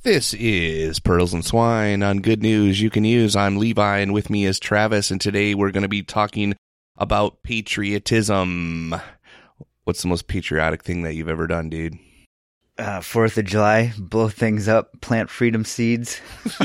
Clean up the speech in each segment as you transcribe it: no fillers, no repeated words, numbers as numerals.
This is Pearls and Swine on Good News You Can Use. I'm Levi, and with me is Travis, and today we're going to be talking about patriotism. What's the most patriotic thing that you've ever done, dude? 4th of July, blow things up, plant freedom seeds.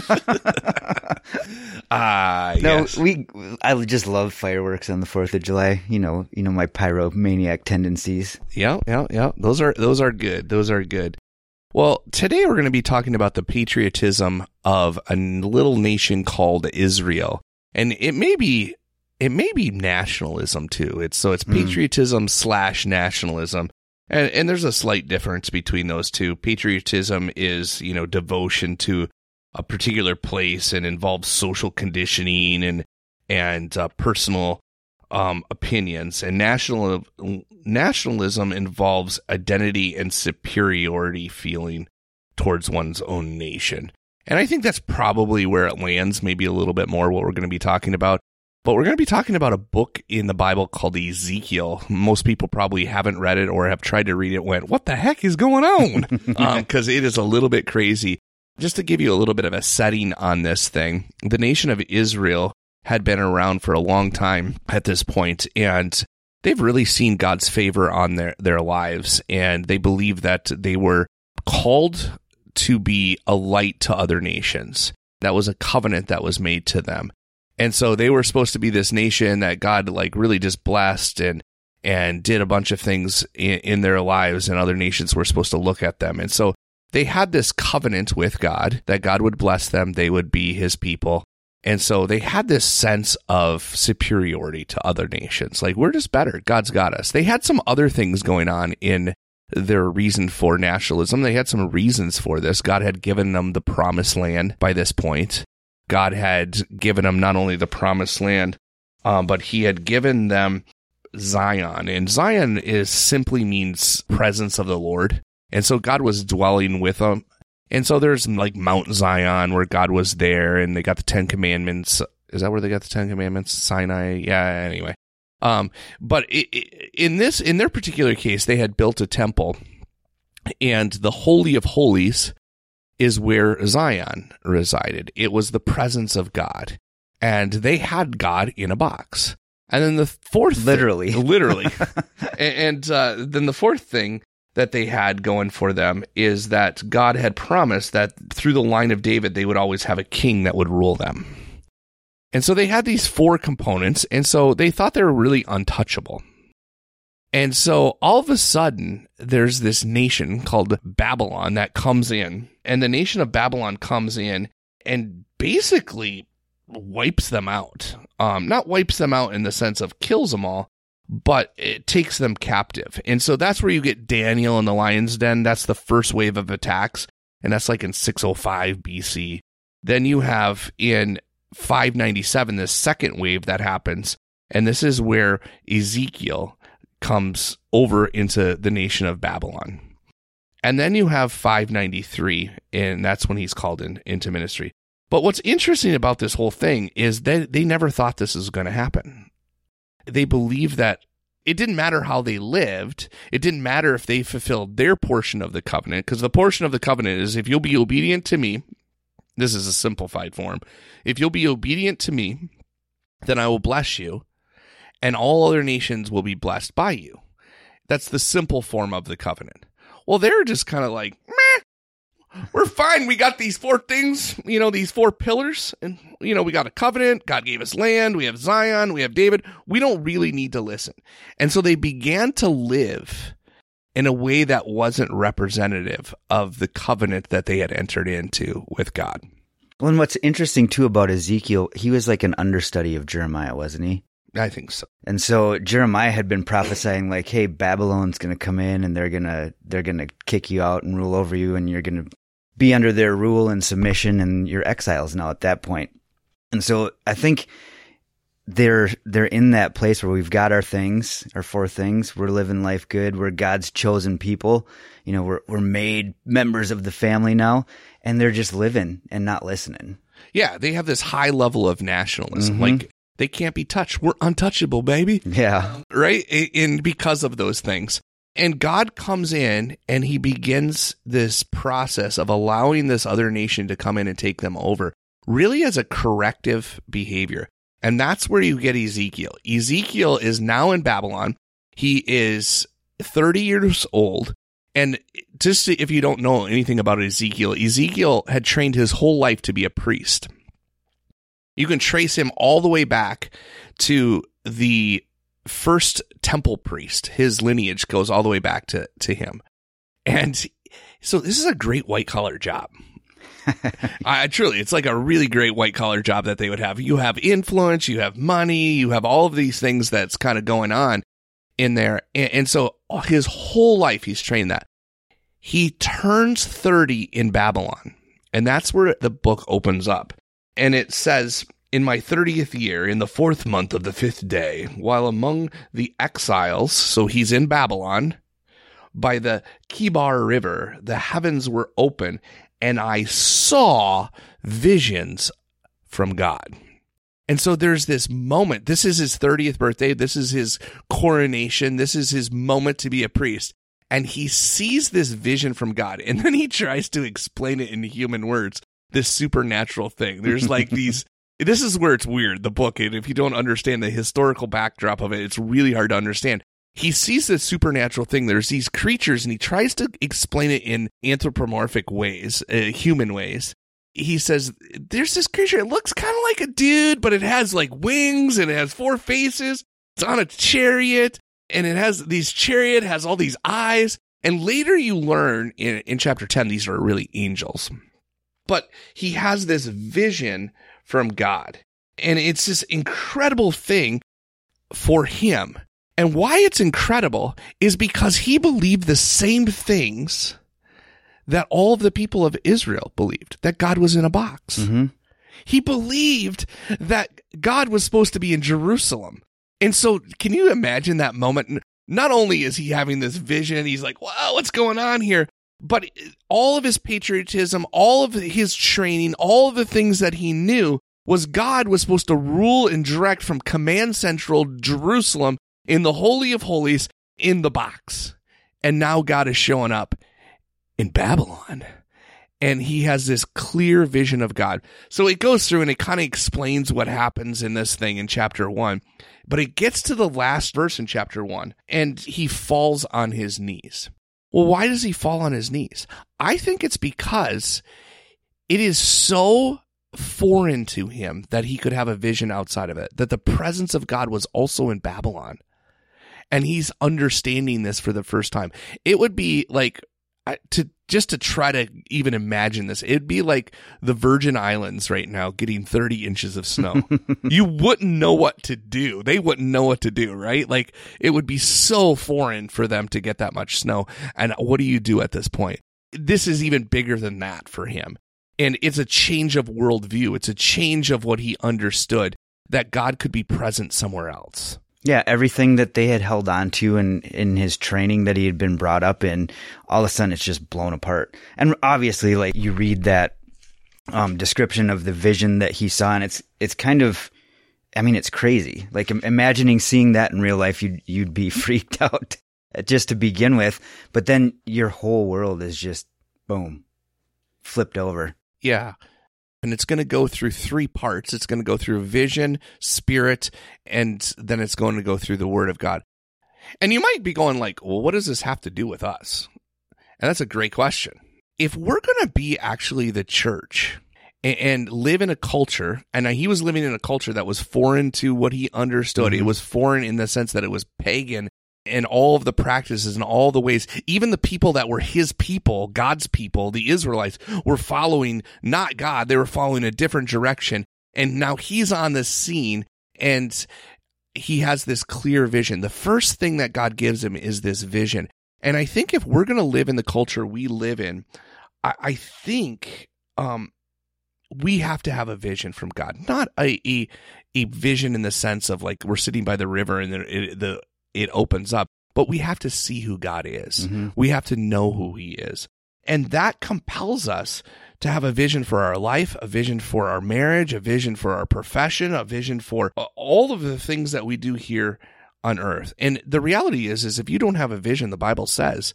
Yes. I just love fireworks on the 4th of July. You know my pyromaniac tendencies. Yeah. Those are good. Those are good. Well, today we're going to be talking about the patriotism of a little nation called Israel. And it may be nationalism too. It's patriotism / nationalism. And there's a slight difference between those two. Patriotism is, devotion to a particular place and involves social conditioning and personal opinions. And nationalism involves identity and superiority feeling towards one's own nation. And I think that's probably where it lands, maybe a little bit more what we're going to be talking about. But we're going to be talking about a book in the Bible called Ezekiel. Most people probably haven't read it or have tried to read it and went, what the heck is going on? Because it is a little bit crazy. Just to give you a little bit of a setting on this thing, the nation of Israel had been around for a long time at this point, and they've really seen God's favor on their lives, and they believe that they were called to be a light to other nations. That was a covenant that was made to them. And so they were supposed to be this nation that God really just blessed and did a bunch of things in their lives, and other nations were supposed to look at them. And so they had this covenant with God that God would bless them, they would be his people. And so they had this sense of superiority to other nations. Like, we're just better. God's got us. They had some other things going on in their reason for nationalism. They had some reasons for this. God had given them the promised land by this point. God had given them not only the promised land, but he had given them Zion. And Zion simply means presence of the Lord. And so God was dwelling with them. And so there's Mount Zion where God was there, and they got the 10 Commandments. Is that where they got the 10 Commandments? Sinai? Yeah, anyway. But in their particular case, they had built a temple, and the Holy of Holies is where Zion resided. It was the presence of God, and they had God in a box. And then the fourth literally, and then the fourth thing that they had going for them is that God had promised that through the line of David, they would always have a king that would rule them. And so they had these 4 components, and so they thought they were really untouchable. And so all of a sudden, there's this nation called Babylon that comes in, and the nation of Babylon comes in and basically wipes them out. Not wipes them out in the sense of kills them all, but it takes them captive. And so that's where you get Daniel in the lion's den. That's the first wave of attacks, and that's in 605 BC. Then you have in 597 this second wave that happens, and this is where Ezekiel comes over into the nation of Babylon. And then you have 593, and that's when he's called into ministry. But what's interesting about this whole thing is that they never thought this was going to happen. They believed that it didn't matter how they lived. It didn't matter if they fulfilled their portion of the covenant, because the portion of the covenant is, if you'll be obedient to me, this is a simplified form, if you'll be obedient to me, then I will bless you, and all other nations will be blessed by you. That's the simple form of the covenant. Well, they're just kind of like, meh. We're fine. We got these 4 things, these 4 pillars, and, we got a covenant. God gave us land. We have Zion. We have David. We don't really need to listen. And so they began to live in a way that wasn't representative of the covenant that they had entered into with God. Well, and what's interesting too about Ezekiel, he was like an understudy of Jeremiah, wasn't he? I think so. And so Jeremiah had been prophesying hey, Babylon's going to come in, and they're going to kick you out and rule over you, and you're going to be under their rule and submission, and you're exiles now at that point. And so I think they're in that place where we've got our 4 things. We're living life good. We're God's chosen people. We're made members of the family now, and they're just living and not listening. Yeah, they have this high level of nationalism. Mm-hmm. They can't be touched. We're untouchable, baby. Yeah. Right? And because of those things. And God comes in and he begins this process of allowing this other nation to come in and take them over, really as a corrective behavior. And that's where you get Ezekiel. Ezekiel is now in Babylon. He is 30 years old. And just if you don't know anything about Ezekiel, Ezekiel had trained his whole life to be a priest. You can trace him all the way back to the first temple priest. His lineage goes all the way back to him. And so this is a great white collar job. Truly, it's like a really great white collar job that they would have. You have influence, you have money, you have all of these things that's kind of going on in there. And so his whole life he's trained that. He turns 30 in Babylon. And that's where the book opens up. And it says, in my 30th year, in the 4th month of the 5th day, while among the exiles, so he's in Babylon, by the Kibar River, the heavens were open, and I saw visions from God. And so there's this moment. This is his 30th birthday. This is his coronation. This is his moment to be a priest. And he sees this vision from God. And then he tries to explain it in human words, this supernatural thing. There's like these, this is where it's weird, the book. And if you don't understand the historical backdrop of it, it's really hard to understand. He sees this supernatural thing. There's these creatures, and he tries to explain it in anthropomorphic ways, human ways. He says, there's this creature. It looks kind of like a dude, but it has like wings and it has 4 faces. It's on a chariot, and it has these chariot has all these eyes. And later you learn in chapter 10, these are really angels. But he has this vision from God, and it's this incredible thing for him. And why it's incredible is because he believed the same things that all of the people of Israel believed, that God was in a box. Mm-hmm. He believed that God was supposed to be in Jerusalem. And so can you imagine that moment? Not only is he having this vision, he's like, wow, what's going on here? But all of his patriotism, all of his training, all of the things that he knew was God was supposed to rule and direct from Command Central, Jerusalem, in the Holy of Holies, in the box. And now God is showing up in Babylon. And he has this clear vision of God. So it goes through and it kind of explains what happens in this thing in chapter 1. But it gets to the last verse in chapter 1, and he falls on his knees. Well, why does he fall on his knees? I think it's because it is so foreign to him that he could have a vision outside of it, that the presence of God was also in Babylon. And he's understanding this for the first time. It would be like, to try to even imagine this, it'd be like the Virgin Islands right now getting 30 inches of snow. You wouldn't know what to do. They wouldn't know what to do, right? Like, it would be so foreign for them to get that much snow. And what do you do at this point? This is even bigger than that for him. And it's a change of worldview. It's a change of what he understood, that God could be present somewhere else. Yeah, everything that they had held on to in his training that he had been brought up in, all of a sudden it's just blown apart. And obviously, like, you read that description of the vision that he saw, and it's kind of, I mean, it's crazy. Like, imagining seeing that in real life, you'd be freaked out just to begin with. But then your whole world is just, boom, flipped over. Yeah. And it's going to go through 3 parts. It's going to go through vision, spirit, and then it's going to go through the word of God. And you might be going like, well, what does this have to do with us? And that's a great question. If we're going to be actually the church and live in a culture, and he was living in a culture that was foreign to what he understood. Mm-hmm. It was foreign in the sense that it was pagan, and all of the practices and all the ways, even the people that were his people, God's people, the Israelites, were following not God, they were following a different direction. And now he's on the scene, and he has this clear vision. The first thing that God gives him is this vision. And I think if we're going to live in the culture we live in, I think we have to have a vision from God, not a vision in the sense of like we're sitting by the river and it opens up, but we have to see who God is. Mm-hmm. We have to know who he is. And that compels us to have a vision for our life, a vision for our marriage, a vision for our profession, a vision for all of the things that we do here on earth. And the reality is if you don't have a vision, the Bible says,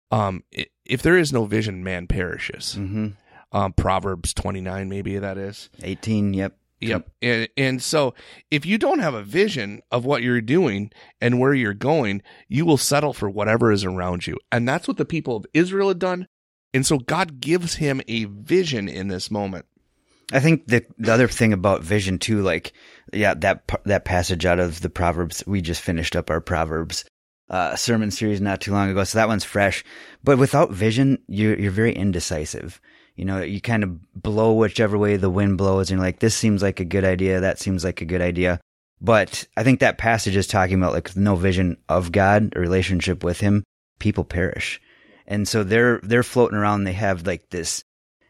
if there is no vision, man perishes. Proverbs 29, maybe that is 18. Yep. And so if you don't have a vision of what you're doing and where you're going, you will settle for whatever is around you. And that's what the people of Israel had done. And so God gives him a vision in this moment. I think the other thing about vision too, like, that passage out of the Proverbs, we just finished up our Proverbs sermon series not too long ago, so that one's fresh. But without vision, you're very indecisive. You know, you kind of blow whichever way the wind blows, and you're like, this seems like a good idea, that seems like a good idea. But I think that passage is talking about, like, no vision of God, a relationship with him, people perish. And so they're floating around, they have like this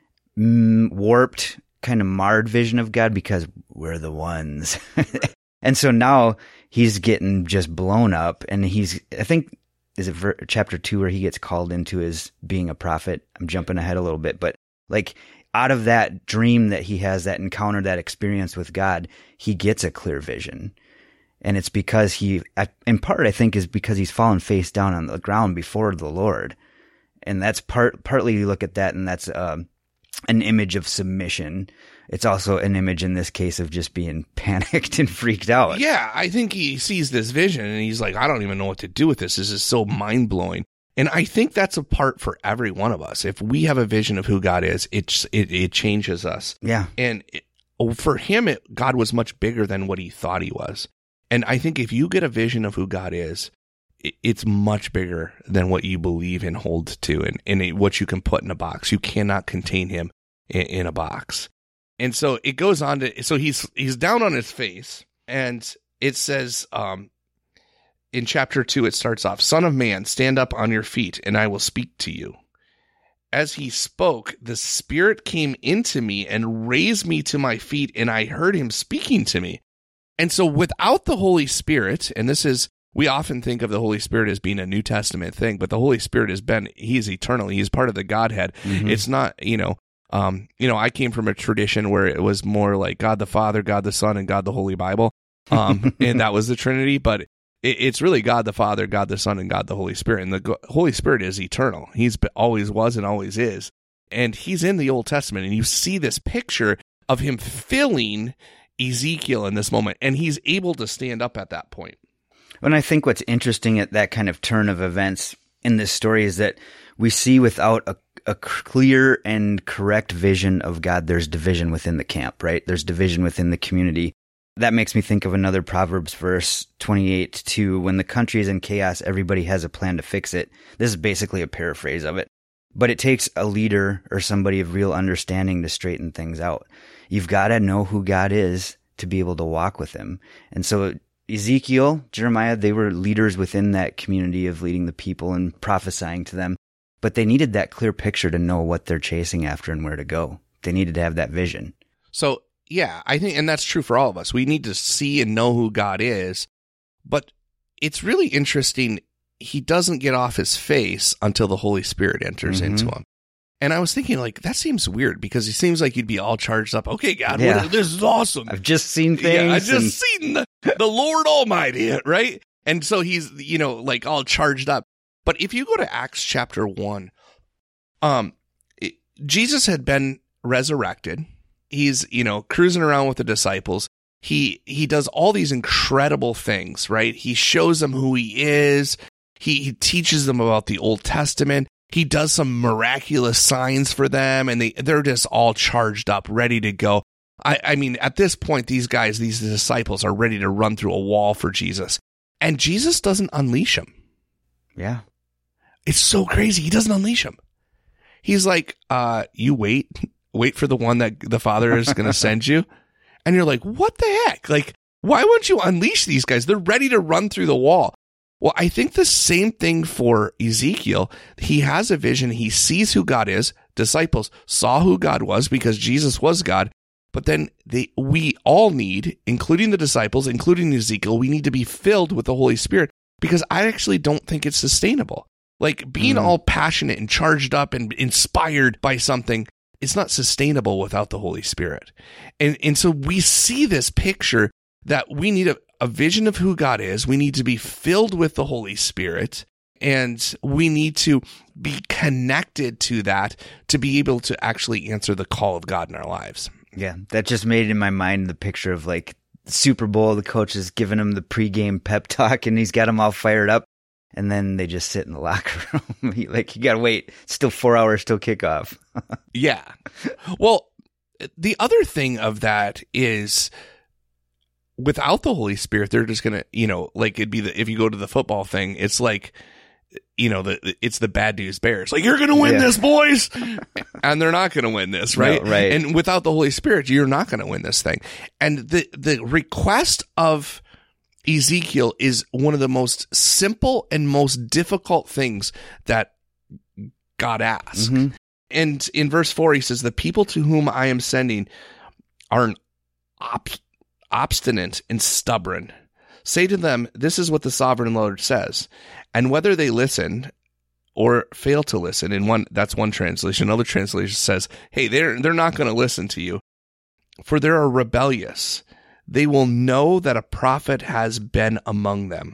warped, kind of marred vision of God because we're the ones. And so now he's getting just blown up, and I think, is it chapter 2 where he gets called into his being a prophet? I'm jumping ahead a little bit, but like, out of that dream that he has, that encounter, that experience with God, he gets a clear vision. And it's because in part, I think, is because he's fallen face down on the ground before the Lord. And that's partly you look at that, and that's an image of submission. It's also an image in this case of just being panicked and freaked out. Yeah, I think he sees this vision and he's like, I don't even know what to do with this. This is so mind-blowing. And I think that's a part for every one of us. If we have a vision of who God is, it changes us. Yeah. And for him, God was much bigger than what he thought he was. And I think if you get a vision of who God is, it's much bigger than what you believe and hold to, and what you can put in a box. You cannot contain him in a box. And so it goes on to, so he's down on his face, and it says, in chapter 2, it starts off, Son of man, stand up on your feet, and I will speak to you. As he spoke, the Spirit came into me and raised me to my feet, and I heard him speaking to me. And so without the Holy Spirit, and we often think of the Holy Spirit as being a New Testament thing, but the Holy Spirit he is eternal. He is part of the Godhead. Mm-hmm. It's not, I came from a tradition where it was more like God the Father, God the Son, and God the Holy Bible. And that was the Trinity, but it's really God the Father, God the Son, and God the Holy Spirit. And the Holy Spirit is eternal. He's always was and always is. And he's in the Old Testament, and you see this picture of him filling Ezekiel in this moment, and he's able to stand up at that point. And I think what's interesting at that kind of turn of events in this story is that we see without a clear and correct vision of God, there's division within the camp, right? There's division within the community. That makes me think of another Proverbs verse 28:2. When the country is in chaos, everybody has a plan to fix it. This is basically a paraphrase of it. But it takes a leader or somebody of real understanding to straighten things out. You've got to know who God is to be able to walk with him. And so Ezekiel, Jeremiah, they were leaders within that community of leading the people and prophesying to them. But they needed that clear picture to know what they're chasing after and where to go. They needed to have that vision. So, yeah, I think, and that's true for all of us. We need to see and know who God is. But it's really interesting. He doesn't get off his face until the Holy Spirit enters into him. And I was thinking, like, that seems weird because he seems like you'd be all charged up. Okay, God, this is awesome. I've just seen things. Yeah, I've just seen the Lord Almighty, right? And so he's, like all charged up. But if you go to Acts chapter 1, Jesus had been resurrected. He's, cruising around with the disciples. He does all these incredible things, right? He shows them who he is. He teaches them about the Old Testament. He does some miraculous signs for them, and they're just all charged up, ready to go. I mean, at this point, these disciples are ready to run through a wall for Jesus. And Jesus doesn't unleash them. Yeah. It's so crazy. He doesn't unleash them. He's like, you wait for the one that the Father is going to send you. And you're like, what the heck? Like, why wouldn't you unleash these guys? They're ready to run through the wall. Well, I think the same thing for Ezekiel. He has a vision. He sees who God is. Disciples saw who God was because Jesus was God. But then we all need, including the disciples, including Ezekiel, we need to be filled with the Holy Spirit because I actually don't think it's sustainable. Like being all passionate and charged up and inspired by something, it's not sustainable without the Holy Spirit. And so we see this picture that we need a vision of who God is. We need to be filled with the Holy Spirit, and we need to be connected to that to be able to actually answer the call of God in our lives. Yeah, that just made in my mind the picture of like Super Bowl, the coach is giving him the pregame pep talk and he's got them all fired up. And then they just sit in the locker room. You got to wait. It's still 4 hours till kickoff. Yeah. Well, the other thing of that is without the Holy Spirit, they're just going to, like it'd be if you go to the football thing, it's like, it's the bad news bears. Like, you're going to win this, boys. And they're not going to win this, right? No, right. And without the Holy Spirit, you're not going to win this thing. And the request of Ezekiel is one of the most simple and most difficult things that God asks. Mm-hmm. And in verse 4, he says, the people to whom I am sending are an obstinate and stubborn. Say to them, this is what the sovereign Lord says. And whether they listen or fail to listen, that's one translation. Another translation says, hey, they're not going to listen to you, for they are rebellious. They will know that a prophet has been among them.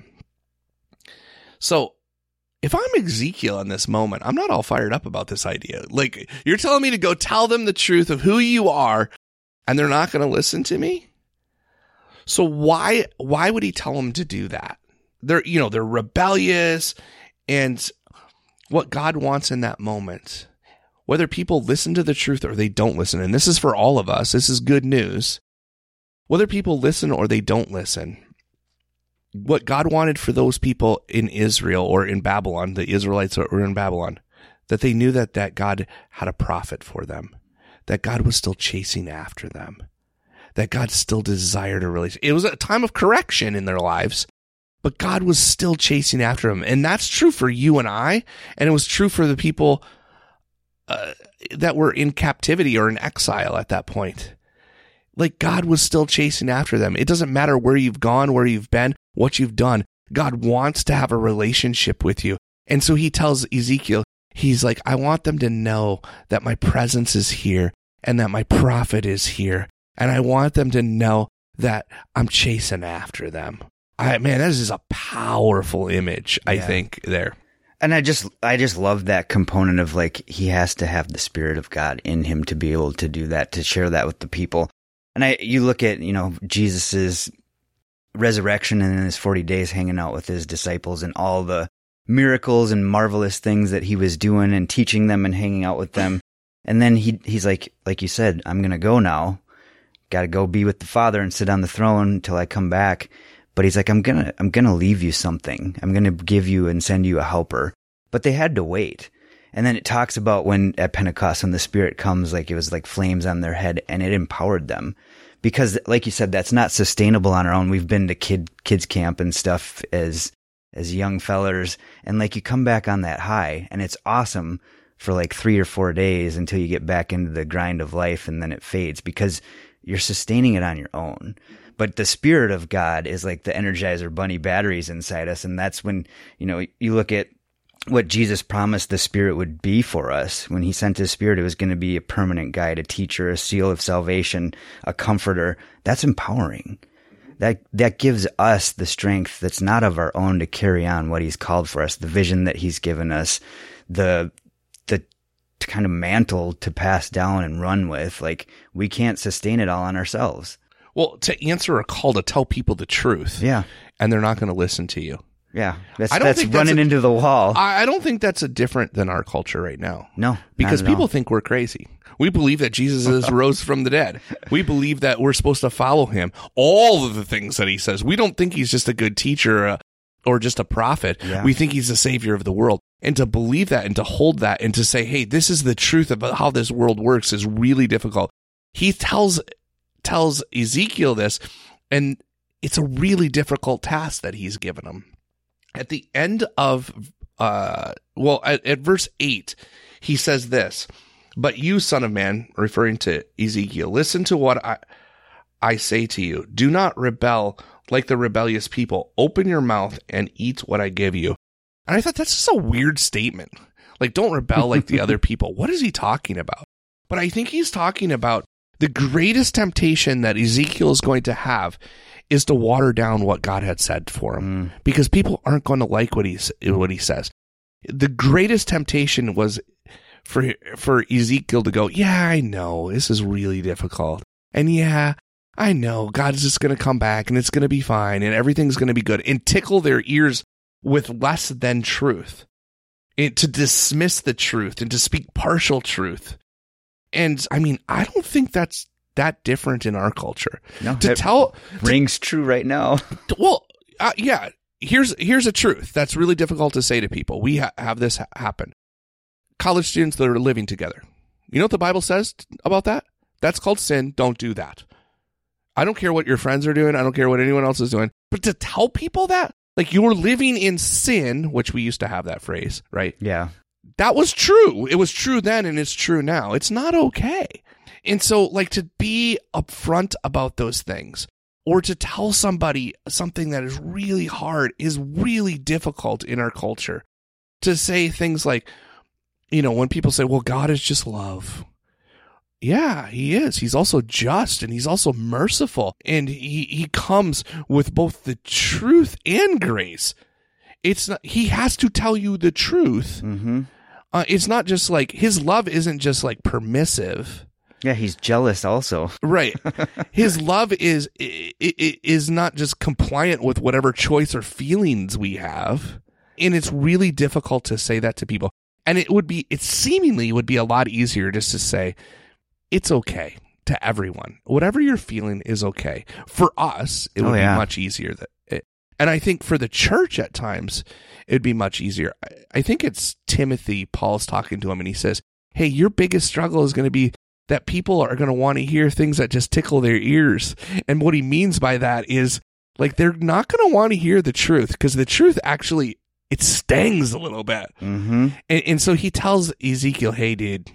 So if I'm Ezekiel in this moment, I'm not all fired up about this idea. Like, you're telling me to go tell them the truth of who you are, and they're not going to listen to me? So why would he tell them to do that? They're rebellious, and what God wants in that moment, whether people listen to the truth or they don't listen, and this is for all of us, this is good news. Whether people listen or they don't listen, what God wanted for those people in Israel or in Babylon, the Israelites that were in Babylon, that they knew that God had a prophet for them, that God was still chasing after them, that God still desired a relationship. It was a time of correction in their lives, but God was still chasing after them. And that's true for you and I, and it was true for the people that were in captivity or in exile at that point. Like, God was still chasing after them. It doesn't matter where you've gone, where you've been, what you've done. God wants to have a relationship with you. And so he tells Ezekiel, he's like, I want them to know that my presence is here and that my prophet is here. And I want them to know that I'm chasing after them. Man, this is a powerful image, I think, there. And I just love that component of, like, he has to have the Spirit of God in him to be able to do that, to share that with the people. And you look at, Jesus's resurrection and in his 40 days hanging out with his disciples and all the miracles and marvelous things that he was doing and teaching them and hanging out with them. And then he's like you said, I'm going to go now. Got to go be with the Father and sit on the throne until I come back. But he's like, I'm going to leave you something. I'm going to give you and send you a helper. But they had to wait. And then it talks about when at Pentecost, when the Spirit comes, like it was like flames on their head, and it empowered them. Because, like you said, that's not sustainable on our own. We've been to kids camp and stuff as young fellers, and like you come back on that high, and it's awesome for like 3 or 4 days until you get back into the grind of life, and then it fades because you're sustaining it on your own. But the Spirit of God is like the Energizer Bunny batteries inside us, and that's when, you look at what Jesus promised the Spirit would be for us. When he sent his Spirit, it was going to be a permanent guide, a teacher, a seal of salvation, a comforter. That's empowering. That gives us the strength that's not of our own to carry on what he's called for us, the vision that he's given us, the kind of mantle to pass down and run with. Like, we can't sustain it all on ourselves. Well, to answer a call to tell people the truth. Yeah. And they're not going to listen to you. Yeah, that's running into the wall. I don't think that's a different than our culture right now. No, because people think we're crazy. We believe that Jesus rose from the dead. We believe that we're supposed to follow him. All of the things that he says. We don't think he's just a good teacher or just a prophet. Yeah. We think he's the savior of the world. And to believe that and to hold that and to say, hey, this is the truth about how this world works is really difficult. He tells Ezekiel this, and it's a really difficult task that he's given him. At the end of, at verse 8, he says this, but you, son of man, referring to Ezekiel, listen to what I say to you. Do not rebel like the rebellious people. Open your mouth and eat what I give you. And I thought that's just a weird statement. Like, don't rebel like the other people. What is he talking about? But I think he's talking about the greatest temptation that Ezekiel is going to have is to water down what God had said for him, because people aren't going to like what he says. The greatest temptation was for Ezekiel to go, yeah, I know this is really difficult, and yeah, I know God is just going to come back and it's going to be fine and everything's going to be good, and tickle their ears with less than truth, to dismiss the truth and to speak partial truth. And I mean, I don't think that's that different in our culture. No, rings true right now. Well, yeah. Here's a truth that's really difficult to say to people. We have this happen. College students that are living together. You know what the Bible says about that? That's called sin. Don't do that. I don't care what your friends are doing. I don't care what anyone else is doing. But to tell people that, like, you're living in sin, which we used to have that phrase, right? Yeah. That was true. It was true then and it's true now. It's not okay. And so, like, to be upfront about those things, or to tell somebody something that is really hard, is really difficult in our culture. To say things like, you know, when people say, well, God is just love. Yeah, he is. He's also just, and he's also merciful. And he comes with both the truth and grace. It's not, he has to tell you the truth. Mm-hmm. It's not just like, his love isn't just like permissive. Yeah, he's jealous also. Right. His love is not just compliant with whatever choice or feelings we have. And it's really difficult to say that to people. And it would be a lot easier just to say, it's okay to everyone. Whatever you're feeling is okay. For us, it would be much easier. And I think for the church at times, it would be much easier. I think it's Timothy, Paul's talking to him, and he says, hey, your biggest struggle is going to be that people are going to want to hear things that just tickle their ears. And what he means by that is, like, they're not going to want to hear the truth, because the truth actually, it stings a little bit. Mm-hmm. And so he tells Ezekiel, hey, dude,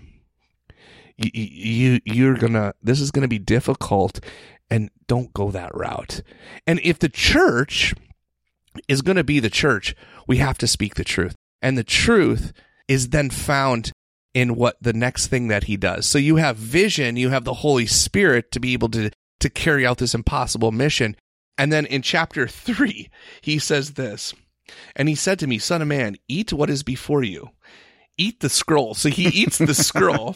this is going to be difficult, and don't go that route. And if the church is going to be the church, we have to speak the truth. And the truth is then found in what the next thing that he does. So you have vision, you have the Holy Spirit to be able to carry out this impossible mission. And then in chapter 3, he says this, and he said to me, son of man, eat what is before you. Eat the scroll. So he eats the scroll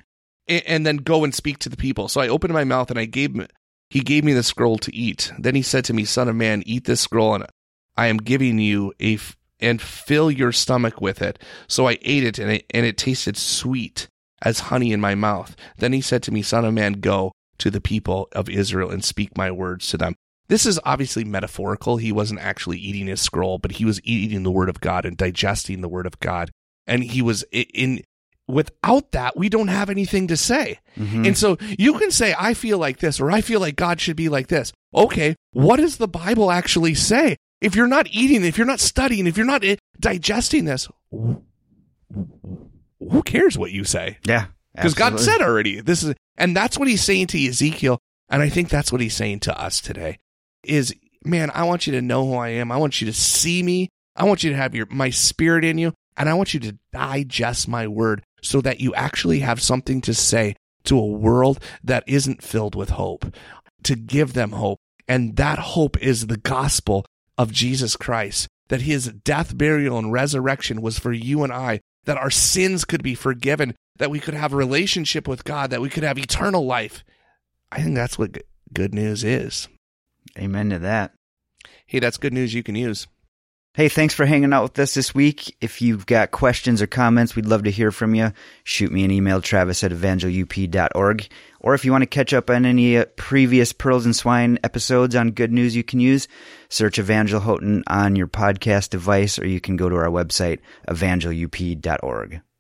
and then go and speak to the people. So I opened my mouth and he gave me the scroll to eat. Then he said to me, son of man, eat this scroll, and I am giving you and fill your stomach with it. So I ate it, and it tasted sweet as honey in my mouth. Then he said to me, son of man, go to the people of Israel and speak my words to them. This is obviously metaphorical. He wasn't actually eating his scroll, but he was eating the word of God and digesting the word of God. And he was without that, we don't have anything to say. Mm-hmm. And so you can say, I feel like this, or I feel like God should be like this. Okay, what does the Bible actually say? If you're not eating, if you're not studying, if you're not digesting this, who cares what you say? Yeah, because God said already. And that's what he's saying to Ezekiel, and I think that's what he's saying to us today. Is, man, I want you to know who I am. I want you to see me. I want you to have my spirit in you, and I want you to digest my word so that you actually have something to say to a world that isn't filled with hope, to give them hope. And that hope is the gospel of Jesus Christ, that his death, burial, and resurrection was for you and I, that our sins could be forgiven, that we could have a relationship with God, that we could have eternal life. I think that's what good news is. Amen to that. Hey, that's good news you can use. Hey, thanks for hanging out with us this week. If you've got questions or comments, we'd love to hear from you. Shoot me an email, travis@evangelup.org. Or if you want to catch up on any previous Pearls and Swine episodes on Good News You Can Use, search Evangel Houghton on your podcast device, or you can go to our website, evangelup.org.